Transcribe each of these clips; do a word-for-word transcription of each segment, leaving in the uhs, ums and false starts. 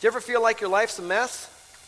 Do you ever feel like your life's a mess?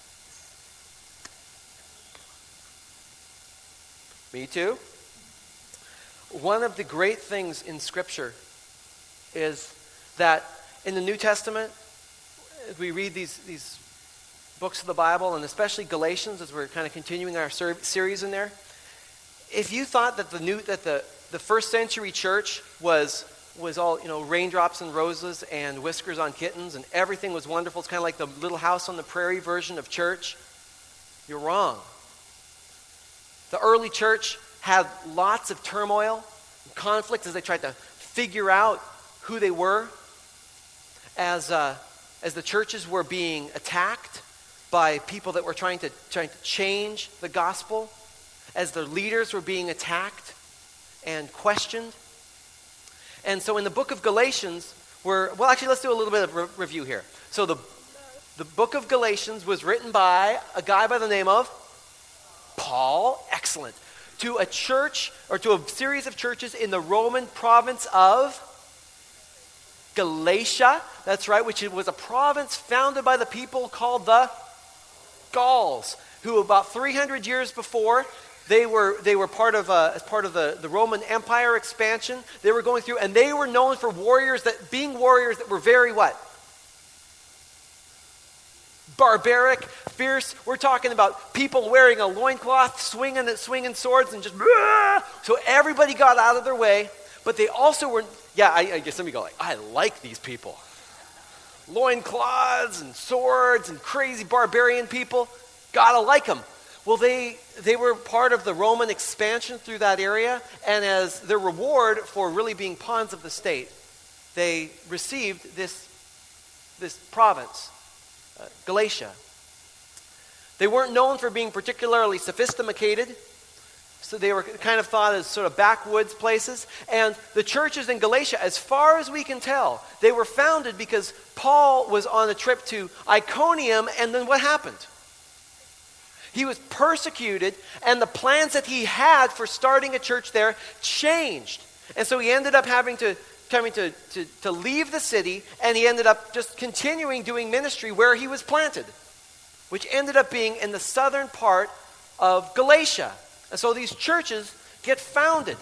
Me too. One of the great things in Scripture is that in the New Testament, as we read these, these books of the Bible, and especially Galatians, as we're kind of continuing our ser- series in there, if you thought that the new that the, the first century church was was all, you know, raindrops and roses and whiskers on kittens and everything was wonderful, it's kind of like the Little House on the Prairie version of church, you're wrong. The early church had lots of turmoil and conflict as they tried to figure out who they were, as uh, as the churches were being attacked by people that were trying to trying to change the gospel, as the leaders were being attacked and questioned. And so in the book of Galatians, we're, well, actually, let's do a little bit of re- review here. So the, the book of Galatians was written by a guy by the name of Paul, excellent, to a church, or to a series of churches in the Roman province of Galatia. That's right, which was a province founded by the people called the Gauls, who about three hundred years before, They were they were part of uh, as part of the, the Roman Empire expansion. They were going through, and they were known for warriors that being warriors that were very what? Barbaric, fierce. We're talking about people wearing a loincloth, swinging swinging swords, and just so everybody got out of their way. But they also were, yeah. I, I guess some of you go like, I like these people. Loincloths and swords and crazy barbarian people. Gotta like them. Well, they they were part of the Roman expansion through that area, and as their reward for really being pawns of the state, they received this, this province, uh, Galatia. They weren't known for being particularly sophisticated, so they were kind of thought as sort of backwoods places. And the churches in Galatia, as far as we can tell, they were founded because Paul was on a trip to Iconium, and then what happened? He was persecuted, and the plans that he had for starting a church there changed. And so he ended up having to having to, to, to leave the city, and he ended up just continuing doing ministry where he was planted, which ended up being in the southern part of Galatia. And so these churches get founded.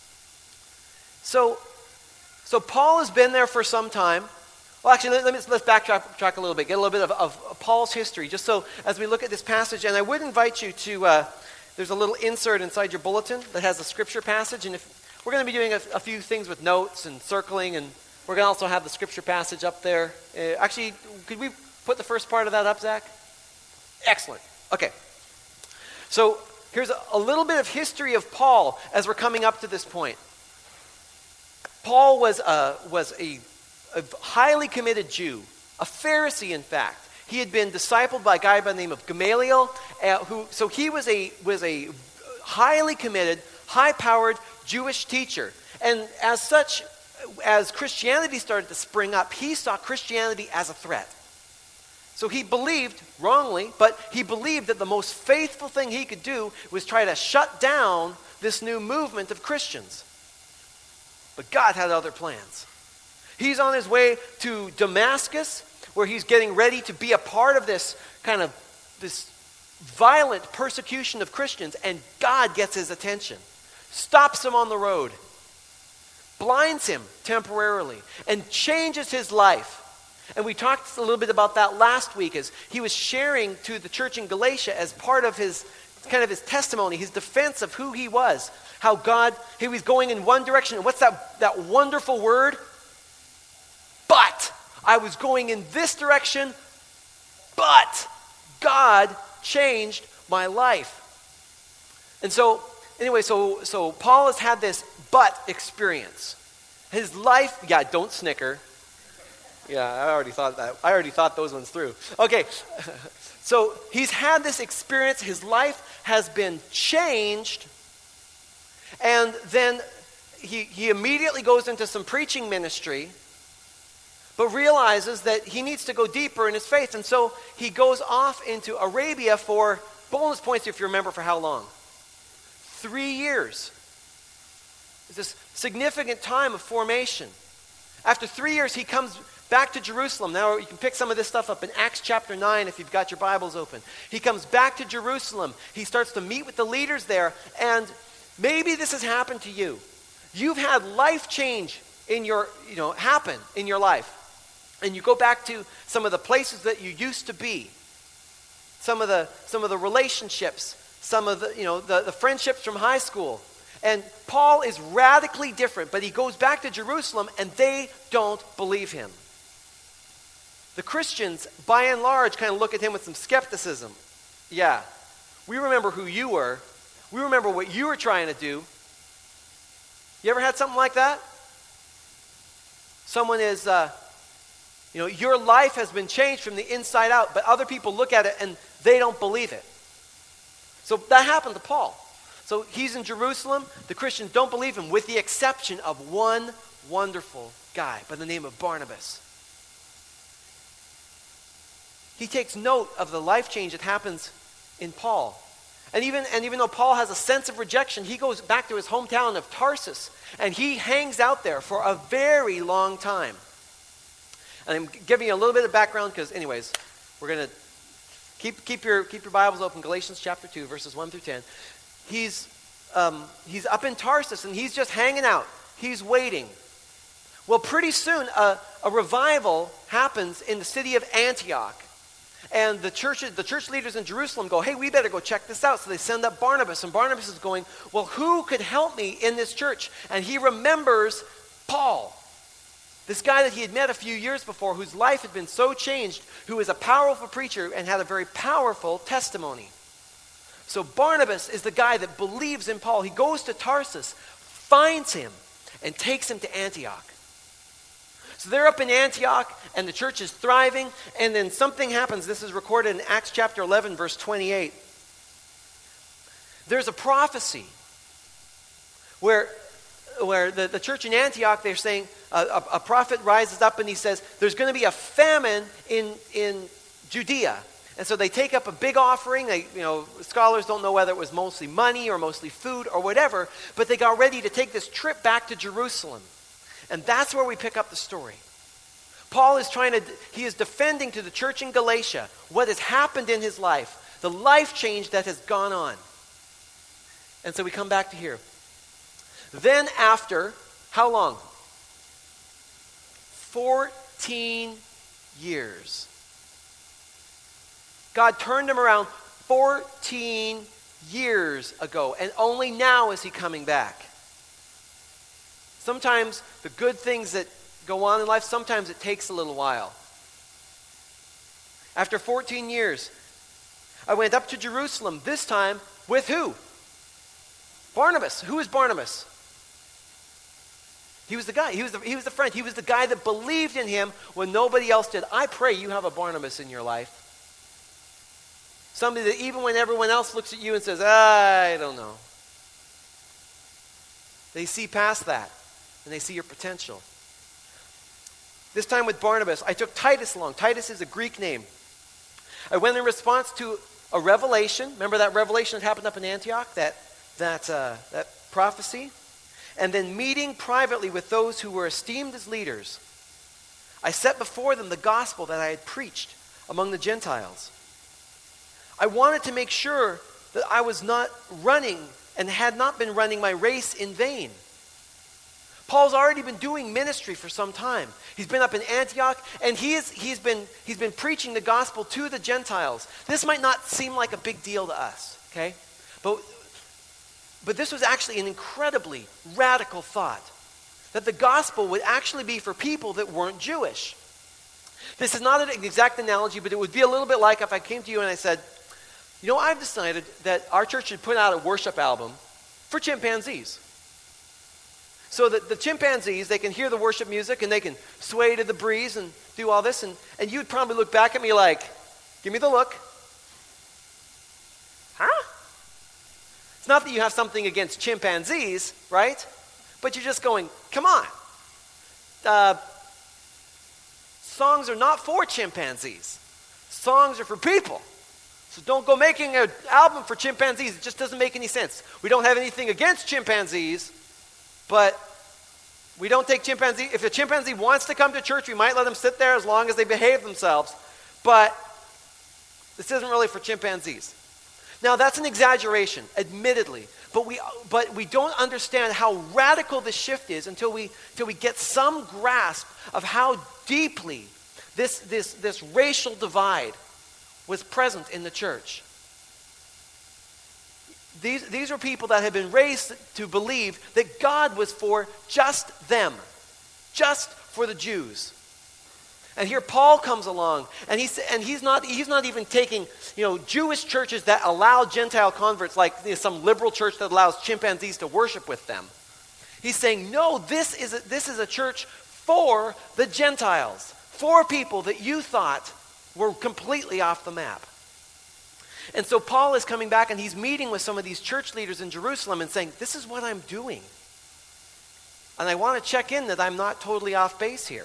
So, so Paul has been there for some time. Well, actually, let, let me, let's backtrack track a little bit, get a little bit of, of Paul's history, just so as we look at this passage. And I would invite you to, uh, there's a little insert inside your bulletin that has a scripture passage. And if we're going to be doing a, a few things with notes and circling, and we're going to also have the scripture passage up there. Uh, actually, could we put the first part of that up, Zach? Excellent. Okay. So here's a, a little bit of history of Paul as we're coming up to this point. Paul was a, was a a highly committed Jew, a Pharisee, in fact. He had been discipled by a guy by the name of Gamaliel, uh, who so he was a was a highly committed, high-powered Jewish teacher. And as such, as Christianity started to spring up, he saw Christianity as a threat. So he believed, wrongly, but he believed that the most faithful thing he could do was try to shut down this new movement of Christians. But God had other plans. He's on his way to Damascus, where he's getting ready to be a part of this kind of this violent persecution of Christians, and God gets his attention, stops him on the road, blinds him temporarily, and changes his life. And we talked a little bit about that last week as he was sharing to the church in Galatia as part of his kind of his testimony, his defense of who he was, how God, he was going in one direction. And what's that, that wonderful word? But I was going in this direction, but God changed my life. And so, anyway, so so Paul has had this but experience. His life, yeah, don't snicker. Yeah, I already thought that. I already thought those ones through. Okay, so he's had this experience. His life has been changed, and then he he immediately goes into some preaching ministry, but realizes that he needs to go deeper in his faith. And so he goes off into Arabia for, bonus points if you remember, for how long? Three years. It's this significant time of formation. After three years, he comes back to Jerusalem. Now you can pick some of this stuff up in Acts chapter nine if you've got your Bibles open. He comes back to Jerusalem. He starts to meet with the leaders there. And maybe this has happened to you. You've had life change in your, you know, happen in your life. And you go back to some of the places that you used to be. Some of the some of the relationships, some of the, you know, the, the friendships from high school. And Paul is radically different, but he goes back to Jerusalem and they don't believe him. The Christians, by and large, kind of look at him with some skepticism. Yeah, we remember who you were. We remember what you were trying to do. You ever had something like that? Someone is, uh, you know, your life has been changed from the inside out, but other people look at it and they don't believe it. So that happened to Paul. So he's in Jerusalem. The Christians don't believe him, with the exception of one wonderful guy by the name of Barnabas. He takes note of the life change that happens in Paul. And even, and even though Paul has a sense of rejection, he goes back to his hometown of Tarsus, and he hangs out there for a very long time. And I'm giving you a little bit of background because, anyways, we're going to keep keep your keep your Bibles open. Galatians chapter two, verses one through ten. He's um, he's up in Tarsus, and he's just hanging out. He's waiting. Well, pretty soon, a, a revival happens in the city of Antioch. And the churches, the church leaders in Jerusalem go, hey, we better go check this out. So they send up Barnabas, and Barnabas is going, well, who could help me in this church? And he remembers Paul, this guy that he had met a few years before, whose life had been so changed, who was a powerful preacher and had a very powerful testimony. So Barnabas is the guy that believes in Paul. He goes to Tarsus, finds him, and takes him to Antioch. So they're up in Antioch, and the church is thriving, and then something happens. This is recorded in Acts chapter eleven, verse twenty-eight. There's a prophecy where, where the, the church in Antioch, they're saying, uh, a, a prophet rises up and he says, there's going to be a famine in, in Judea. And so they take up a big offering. They, you know, scholars don't know whether it was mostly money or mostly food or whatever, but they got ready to take this trip back to Jerusalem. And that's where we pick up the story. Paul is trying to, he is defending to the church in Galatia what has happened in his life, the life change that has gone on. And so we come back to here. Then after, how long? fourteen years. God turned him around fourteen years ago, and only now is he coming back. Sometimes the good things that go on in life, sometimes it takes a little while. After fourteen years, I went up to Jerusalem, this time with who? Barnabas. Who is Barnabas? He was the guy. He was the, he was the friend. He was the guy that believed in him when nobody else did. I pray you have a Barnabas in your life. Somebody that even when everyone else looks at you and says, I don't know, they see past that. And they see your potential. This time with Barnabas, I took Titus along. Titus is a Greek name. I went in response to a revelation. Remember that revelation that happened up in Antioch? That, that, uh, that prophecy? And then meeting privately with those who were esteemed as leaders, I set before them the gospel that I had preached among the Gentiles. I wanted to make sure that I was not running and had not been running my race in vain. Paul's already been doing ministry for some time. He's been up in Antioch, and he is, he's, been, he's been preaching the gospel to the Gentiles. This might not seem like a big deal to us, okay? But, but this was actually an incredibly radical thought, that the gospel would actually be for people that weren't Jewish. This is not an exact analogy, but it would be a little bit like if I came to you and I said, you know, I've decided that our church should put out a worship album for chimpanzees. So that the chimpanzees, they can hear the worship music and they can sway to the breeze and do all this. And, and you'd probably look back at me like, give me the look. Huh? It's not that you have something against chimpanzees, right? But you're just going, come on. Uh, songs are not for chimpanzees. Songs are for people. So don't go making an album for chimpanzees. It just doesn't make any sense. We don't have anything against chimpanzees. But We don't take chimpanzee. If a chimpanzee wants to come to church, we might let them sit there as long as they behave themselves. But this isn't really for chimpanzees. Now, that's an exaggeration, admittedly. But we, but we don't understand how radical the shift is until we, until we get some grasp of how deeply this, this, this racial divide was present in the church. These, these are people that had been raised to believe that God was for just them, just for the Jews. And here Paul comes along, and he's, and he's, not, he's not even taking, you know, Jewish churches that allow Gentile converts, like you know, some liberal church that allows chimpanzees to worship with them. He's saying, no, this is a, this is a church for the Gentiles, for people that you thought were completely off the map. And so Paul is coming back and he's meeting with some of these church leaders in Jerusalem and saying, this is what I'm doing. And I want to check in that I'm not totally off base here.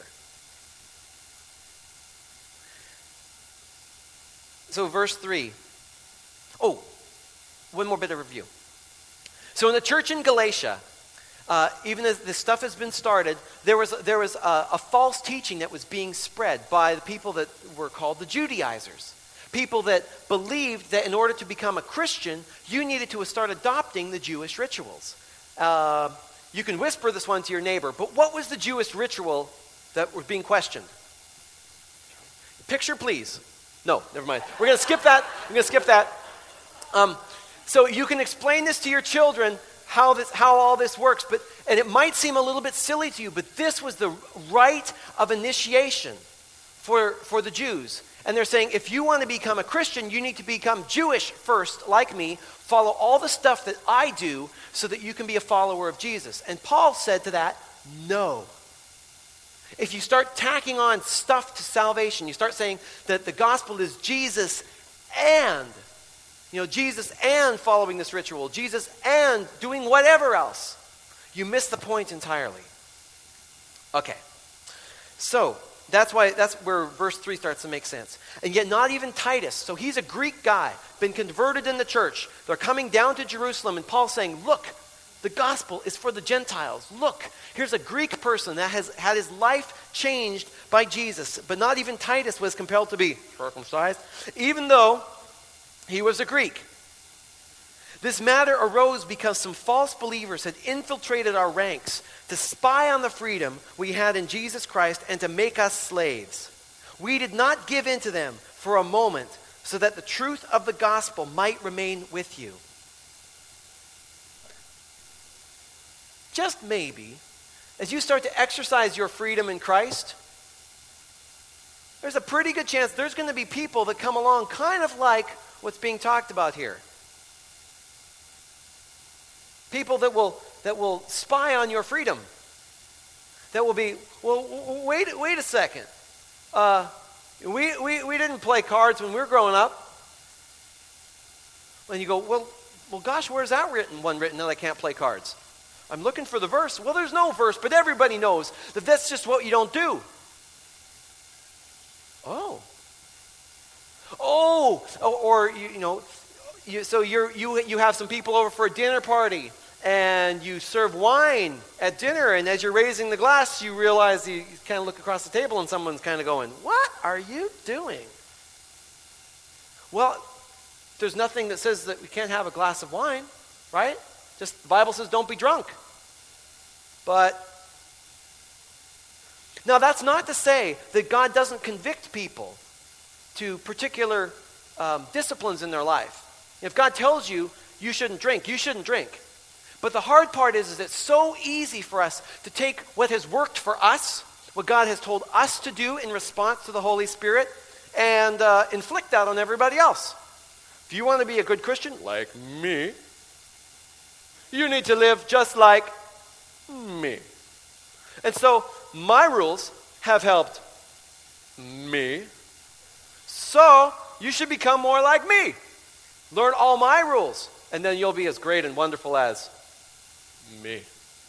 So verse three. Oh, one more bit of review. So in the church in Galatia, uh, even as this stuff has been started, there was, there was a, a false teaching that was being spread by the people that were called the Judaizers. People that believed that in order to become a Christian, you needed to start adopting the Jewish rituals. Uh, you can whisper this one to your neighbor, but what was the Jewish ritual that was being questioned? Picture, please. No, never mind. We're going to skip that. We're going to skip that. Um, so you can explain this to your children, how this, how all this works, but and it might seem a little bit silly to you, but this was the rite of initiation for, for the Jews. And they're saying, if you want to become a Christian, you need to become Jewish first, like me, follow all the stuff that I do so that you can be a follower of Jesus. And Paul said to that, no. If you start tacking on stuff to salvation, you start saying that the gospel is Jesus and, you know, Jesus and following this ritual, Jesus and doing whatever else, you miss the point entirely. Okay, so That's why. That's where verse three starts to make sense. And yet not even Titus, so he's a Greek guy, been converted in the church. They're coming down to Jerusalem, and Paul's saying, look, the gospel is for the Gentiles. Look, here's a Greek person that has had his life changed by Jesus. But not even Titus was compelled to be circumcised, even though he was a Greek. This matter arose because some false believers had infiltrated our ranks to spy on the freedom we had in Jesus Christ and to make us slaves. We did not give in to them for a moment so that the truth of the gospel might remain with you. Just maybe, as you start to exercise your freedom in Christ, there's a pretty good chance there's going to be people that come along kind of like what's being talked about here. People that will that will spy on your freedom. That will be, well, wait wait a second. Uh, we, we, we didn't play cards when we were growing up. And you go, well, well, gosh, where's that written, one written that I can't play cards? I'm looking for the verse. Well, there's no verse, but everybody knows that that's just what you don't do. Oh. Oh, or, you, you know, you, so you're, you you have some people over for a dinner party, and you serve wine at dinner, and as you're raising the glass, you realize you, you kind of look across the table, and someone's kind of going, what are you doing? Well, there's nothing that says that we can't have a glass of wine, right? Just the Bible says don't be drunk. But now that's not to say that God doesn't convict people to particular um, disciplines in their life. If God tells you you shouldn't drink, you shouldn't drink. But the hard part is, is it's so easy for us to take what has worked for us, what God has told us to do in response to the Holy Spirit, and uh, inflict that on everybody else. If you want to be a good Christian, like me, you need to live just like me. And so my rules have helped me. So you should become more like me. Learn all my rules, and then you'll be as great and wonderful as me.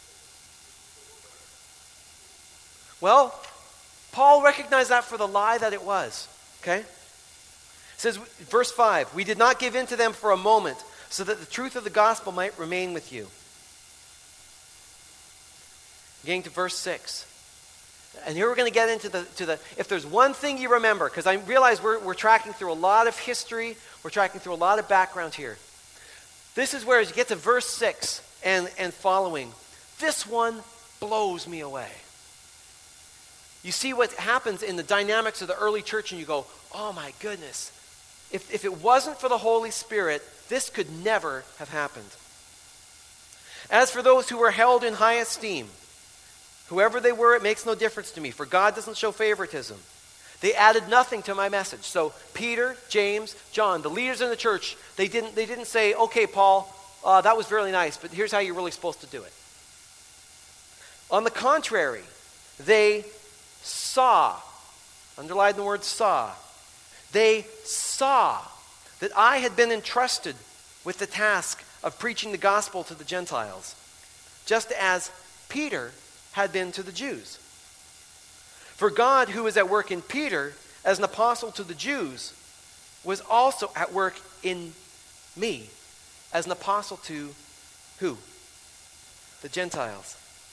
Well, Paul recognized that for the lie that it was. Okay? It says, verse five, we did not give in to them for a moment, so that the truth of the gospel might remain with you. Getting to verse six. And here we're going to get into the, to the, if there's one thing you remember, because I realize we're, we're tracking through a lot of history, we're tracking through a lot of background here. This is where, as you get to verse six and, and following, this one blows me away. You see what happens in the dynamics of the early church and you go, oh my goodness. If, if it wasn't for the Holy Spirit, this could never have happened. As for those who were held in high esteem, whoever they were, it makes no difference to me, for God doesn't show favoritism. They added nothing to my message. So Peter, James, John, the leaders in the church, they didn't, they didn't say, okay, Paul, uh, that was really nice, but here's how you're really supposed to do it. On the contrary, they saw, underline the word saw, they saw that I had been entrusted with the task of preaching the gospel to the Gentiles, just as Peter had been to the Jews. For God, who is at work in Peter as an apostle to the Jews, was also at work in me as an apostle to who? The Gentiles.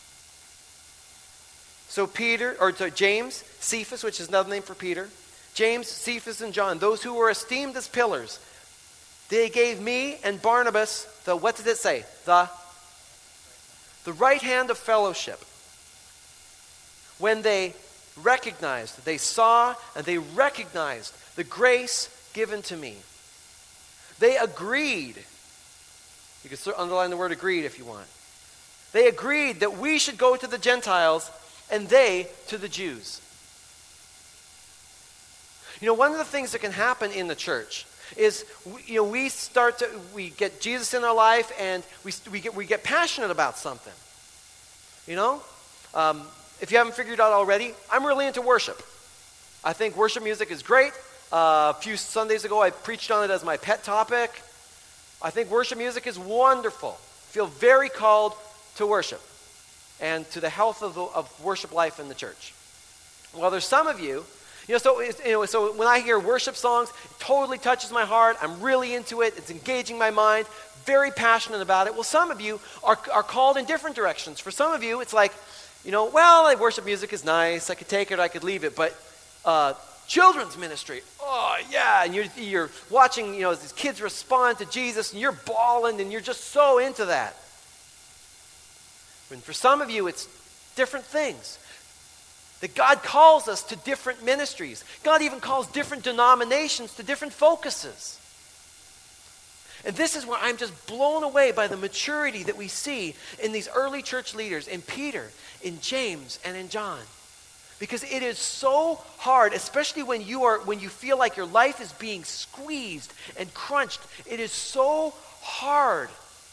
So Peter, or to James, Cephas, which is another name for Peter, James, Cephas, and John, those who were esteemed as pillars, they gave me and Barnabas the, what did it say? The, the right hand of fellowship. When they recognized, they saw and they recognized the grace given to me. They agreed. You can underline the word agreed if you want. They agreed that we should go to the Gentiles and they to the Jews. You know, one of the things that can happen in the church is, you know, we start to, we get Jesus in our life and we, we, get, we get passionate about something. You know? Um, if you haven't figured it out already, I'm really into worship. I think worship music is great. Uh, a few Sundays ago, I preached on it as my pet topic. I think worship music is wonderful. I feel very called to worship and to the health of, the, of worship life in the church. Well, there's some of you, you know, so, you know, so when I hear worship songs, it totally touches my heart. I'm really into it. It's engaging my mind. Very passionate about it. Well, some of you are, are called in different directions. For some of you, it's like, you know, well, like worship music is nice. I could take it, I could leave it. But uh, children's ministry, oh, yeah. And you're, you're watching, you know, as these kids respond to Jesus, and you're bawling, and you're just so into that. And for some of you, it's different things. That God calls us to different ministries. God even calls different denominations to different focuses. And this is where I'm just blown away by the maturity that we see in these early church leaders, in Peter, in James, and in John. Because it is so hard, especially when you are when you feel like your life is being squeezed and crunched. It is so hard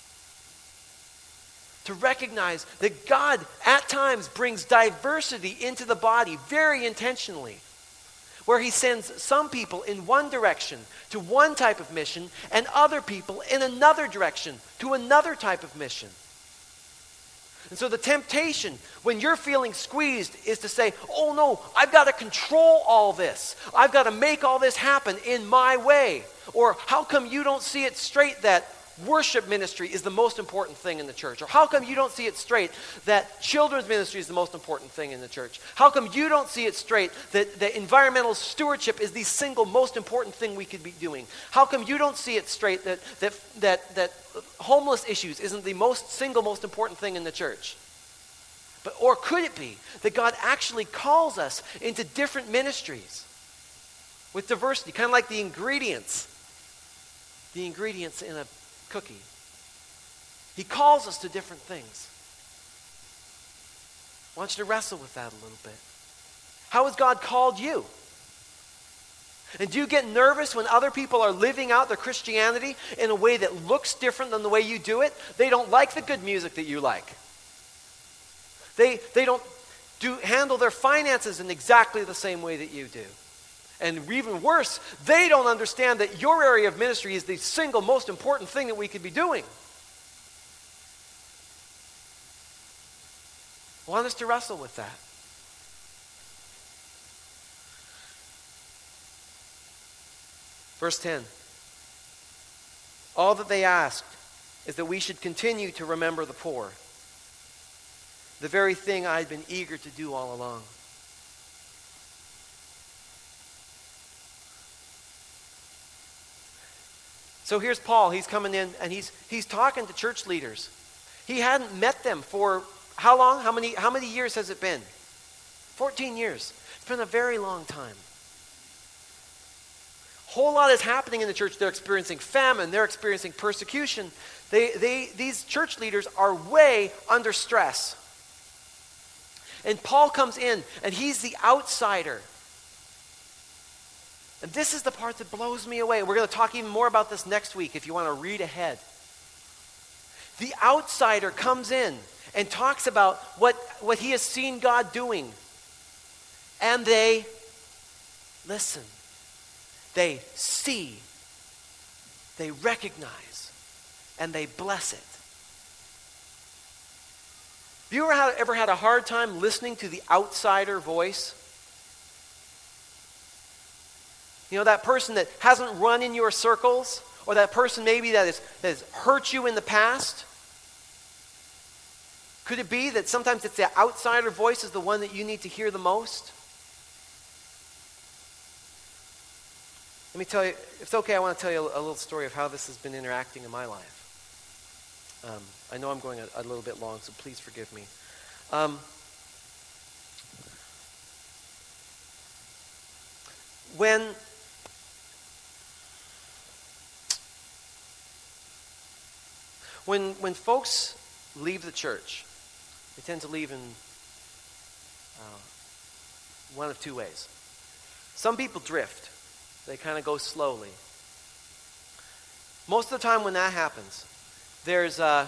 to recognize that God at times brings diversity into the body very intentionally, where he sends some people in one direction to one type of mission and other people in another direction to another type of mission. And so the temptation when you're feeling squeezed is to say, oh no, I've got to control all this. I've got to make all this happen in my way. Or how come you don't see it straight that worship ministry is the most important thing in the church? Or how come you don't see it straight that children's ministry is the most important thing in the church? How come you don't see it straight that, that environmental stewardship is the single most important thing we could be doing? How come you don't see it straight that that that, that homeless issues isn't the most single most important thing in the church? But or could it be that God actually calls us into different ministries with diversity, kind of like the ingredients, the ingredients in a cookie. He calls us to different things. I want you to wrestle with that a little bit. How has God called you? And do you get nervous when other people are living out their Christianity in a way that looks different than the way you do it? They don't like the good music that you like. They, they don't do, handle their finances in exactly the same way that you do. And even worse, they don't understand that your area of ministry is the single most important thing that we could be doing. I want us to wrestle with that. Verse ten. All that they asked is that we should continue to remember the poor. the very thing I had been eager to do all along. So here's Paul. He's coming in and he's he's talking to church leaders. He hadn't met them for how long? How many how many years has it been? fourteen years. It's been a very long time. A whole lot is happening in the church. They're experiencing famine. They're experiencing persecution. They, they, these church leaders are way under stress. And Paul comes in, and he's the outsider. And this is the part that blows me away. We're going to talk even more about this next week if you want to read ahead. The outsider comes in and talks about what, what he has seen God doing. And they listen. They see, they recognize, and they bless it. Have you ever had, ever had a hard time listening to the outsider voice? You know, that person that hasn't run in your circles, or that person maybe that, is, that has hurt you in the past? Could it be that sometimes it's the outsider voice is the one that you need to hear the most? Let me tell you, if it's okay, I want to tell you a, a little story of how this has been interacting in my life. Um, I know I'm going a, a little bit long, so please forgive me. Um, when when when folks leave the church, they tend to leave in uh, one of two ways. Some people drift. They kind of go slowly. Most of the time when that happens, there's uh,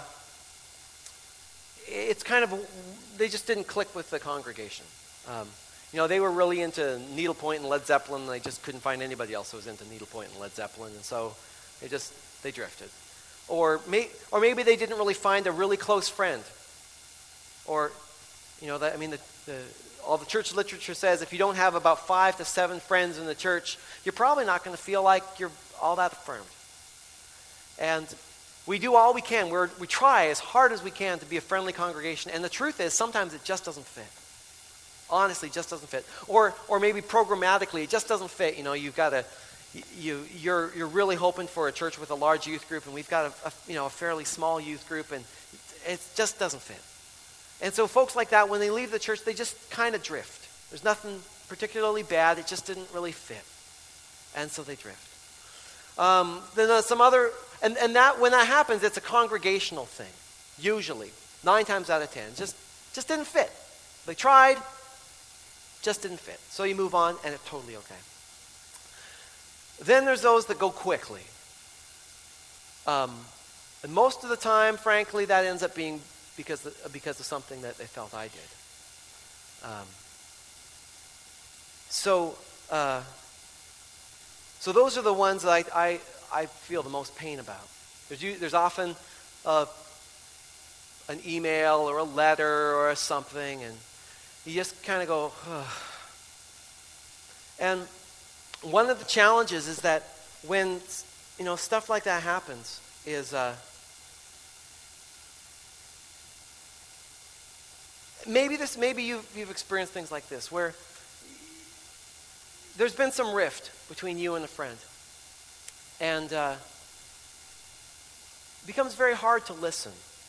it's kind of, they just didn't click with the congregation. Um, you know, they were really into Needlepoint and Led Zeppelin, and they just couldn't find anybody else who was into Needlepoint and Led Zeppelin, and so they just, they drifted. Or, may, or maybe they didn't really find a really close friend. Or, you know, that, I mean, the, the all the church literature says if you don't have about five to seven friends in the church, you're probably not going to feel like you're all that affirmed. And we do all we can. We're, we try as hard as we can to be a friendly congregation. And the truth is, sometimes it just doesn't fit. Honestly, it just doesn't fit. Or, or maybe programmatically, it just doesn't fit. You know, you've got a, you, you're, you're really hoping for a church with a large youth group, and we've got a, a you know, a fairly small youth group, and it just doesn't fit. And so folks like that, when they leave the church, they just kind of drift. There's nothing particularly bad. It just didn't really fit. And so they drift. Um, then there's some other, and, and that when that happens, it's a congregational thing, usually. Nine times out of ten. Just, just didn't fit. They tried, just didn't fit. So you move on, and it's totally okay. Then there's those that go quickly. Um, and most of the time, frankly, that ends up being because of, because of something that they felt I did. Um, so, uh, so those are the ones that I, I, I feel the most pain about. There's, u- there's often uh, an email or a letter or something, and you just kind of go, ugh. And one of the challenges is that when, you know, stuff like that happens is uh, maybe this maybe you've, you've experienced things like this where there's been some rift between you and a friend, and uh, it becomes very hard to listen.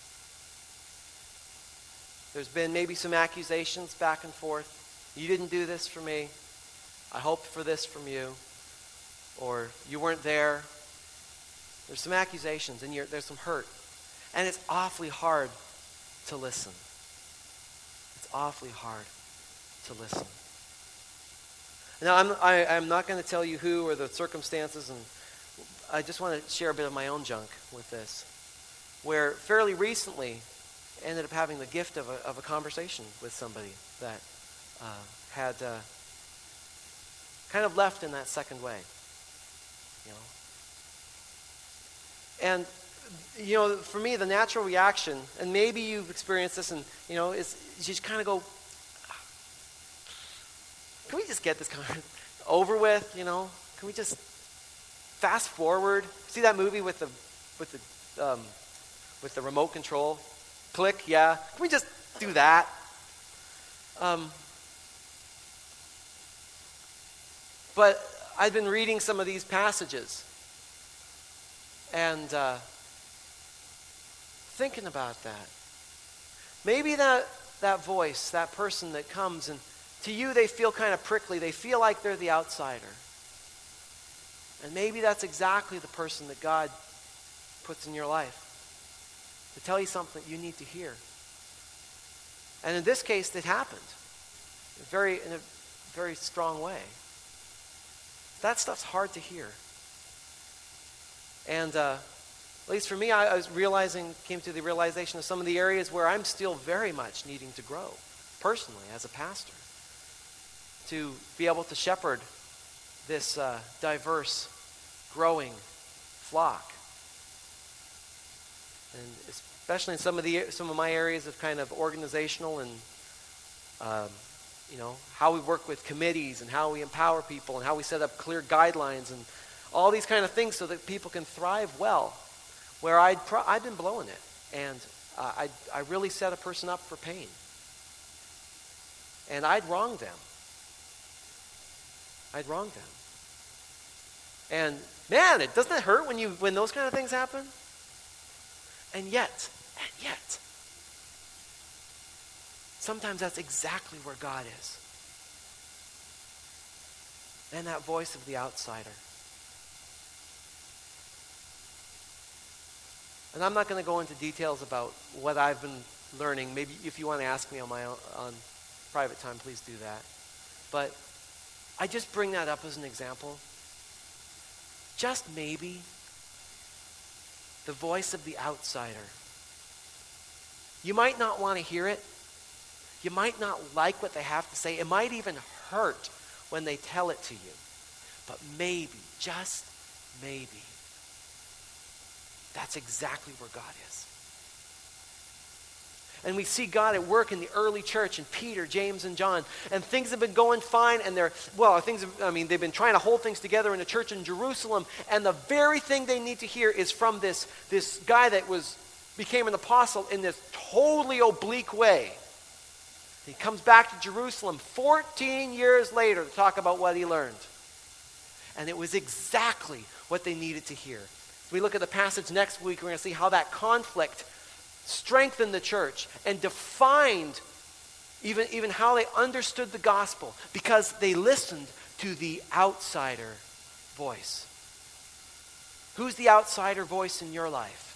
There's been maybe some accusations back and forth. You didn't do this for me. I hoped for this from you. Or you weren't there. There's some accusations, and you're, there's some hurt. And it's awfully hard to listen. It's awfully hard to listen. Now, I'm, I, I'm not going to tell you who or the circumstances, and I just want to share a bit of my own junk with this. Where fairly recently, I ended up having the gift of a, of a conversation with somebody that uh, had uh, kind of left in that second way. You know? And, you know, for me, the natural reaction, and maybe you've experienced this, and, you know, is you just kind of go, can we just get this kind of over with, you know? Can we just fast forward? See that movie with the with the um, with the remote control? Click, yeah. Can we just do that. Um, but I've been reading some of these passages and uh, thinking about that. Maybe that, that voice, that person that comes, and to you they feel kind of prickly. They feel like they're the outsider. And maybe that's exactly the person that God puts in your life to tell you something that you need to hear. And in this case, it happened in a very, in a very strong way. That stuff's hard to hear. And uh, at least for me, I, I was realizing, came to the realization of some of the areas where I'm still very much needing to grow, personally, as a pastor, to be able to shepherd this uh, diverse, growing flock. And especially in some of the some of my areas of kind of organizational and um, you know, how we work with committees and how we empower people and how we set up clear guidelines and all these kind of things so that people can thrive well, where I'd pro- I'd been blowing it, and uh, I I really set a person up for pain, and I'd wronged them. I'd wronged them, and man, it doesn't it hurt when you when those kind of things happen? And yet, and yet, sometimes that's exactly where God is. And that voice of the outsider. And I'm not going to go into details about what I've been learning. Maybe if you want to ask me on my own, on private time, please do that. But I just bring that up as an example. Just maybe the voice of the outsider. You might not want to hear it. You might not like what they have to say. It might even hurt when they tell it to you. But maybe, just maybe, that's exactly where God is. And we see God at work in the early church in Peter, James, and John. And things have been going fine. And they're, well, things have, I mean, they've been trying to hold things together in a church in Jerusalem. And the very thing they need to hear is from this, this guy that was became an apostle in this totally oblique way. He comes back to Jerusalem fourteen years later to talk about what he learned. And it was exactly what they needed to hear. If we look at the passage next week, we're going to see how that conflict strengthened the church and defined even, even how they understood the gospel, because they listened to the outsider voice. Who's the outsider voice in your life?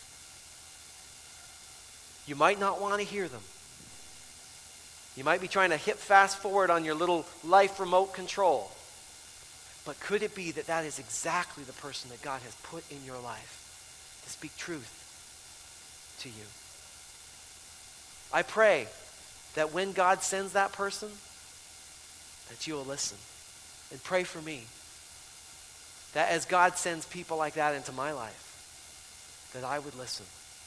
You might not want to hear them. You might be trying to hit fast forward on your little life remote control. But could it be that that is exactly the person that God has put in your life to speak truth to you? I pray that when God sends that person, that you will listen. And pray for me that as God sends people like that into my life, that I would listen.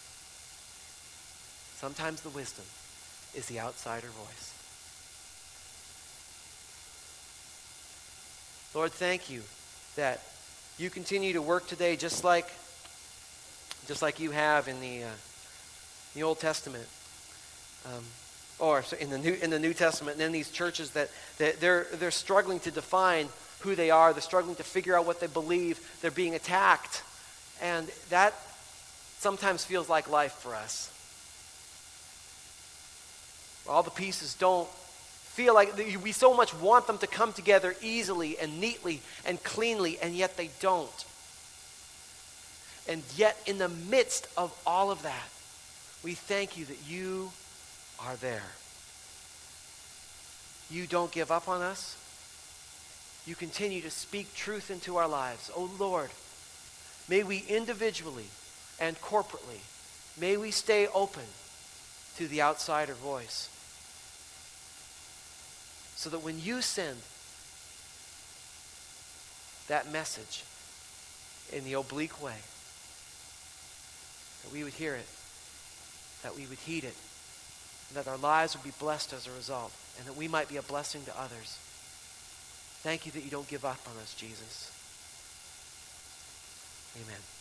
Sometimes the wisdom is the outsider voice. Lord, thank you that you continue to work today just like, just like you have in the, uh, the Old Testament, um, or in the New in the New Testament, and in these churches that, that they're they're struggling to define who they are. They're struggling to figure out what they believe. They're being attacked, and that sometimes feels like life for us. All the pieces don't feel like, we so much want them to come together easily and neatly and cleanly, and yet they don't. And yet in the midst of all of that, we thank you that you are there. You don't give up on us. You continue to speak truth into our lives. Oh Lord, may we individually and corporately, may we stay open to the outsider voice, so that when you send that message in the oblique way, that we would hear it, that we would heed it, and that our lives would be blessed as a result, and that we might be a blessing to others. Thank you that you don't give up on us, Jesus. Amen.